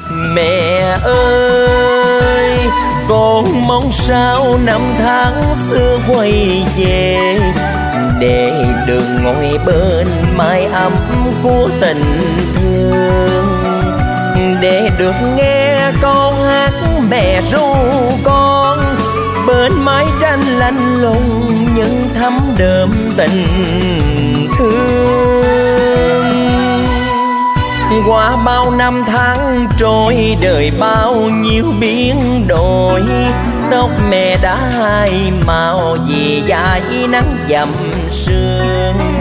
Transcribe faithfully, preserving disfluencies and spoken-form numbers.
Mẹ ơi, con mong sao năm tháng xưa quay về, để được ngồi bên mái ấm của tình thương, để được nghe con hát mẹ ru con bên mái tranh lạnh lùng nhưng thấm đượm tình thương. Qua bao năm tháng trôi, đời bao nhiêu biến đổi, tóc mẹ đã hai màu vì dãi nắng dầm sương.